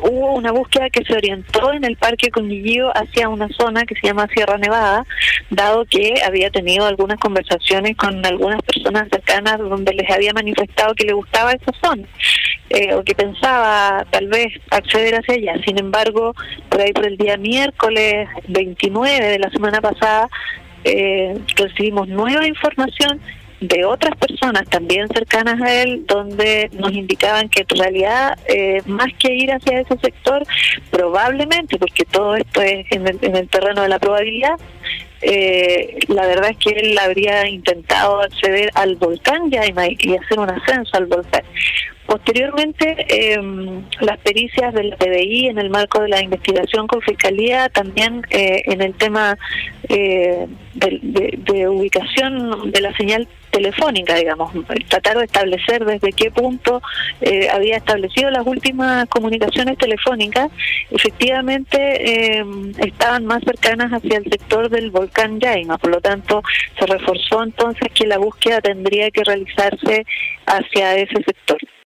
hubo una búsqueda que se orientó en el Parque Conguillío hacia una zona que se llama Sierra Nevada, dado que había tenido algunas conversaciones con algunas personas cercanas donde les había manifestado que le gustaba esa zona, o que pensaba tal vez acceder hacia allá. Sin embargo, por ahí por el día miércoles 29 de la semana pasada, recibimos nueva información de otras personas también cercanas a él, donde nos indicaban que en realidad, más que ir hacia ese sector, probablemente, porque todo esto es en el terreno de la probabilidad, la verdad es que él habría intentado acceder al volcán Yaima y hacer un ascenso al volcán. Posteriormente, las pericias del PDI en el marco de la investigación con Fiscalía, también en el tema de ubicación de la señal telefónica, digamos, tratar de establecer desde qué punto había establecido las últimas comunicaciones telefónicas. Efectivamente, estaban más cercanas hacia el sector del volcán Yaima, por lo tanto se reforzó entonces que la búsqueda tendría que realizarse hacia ese sector.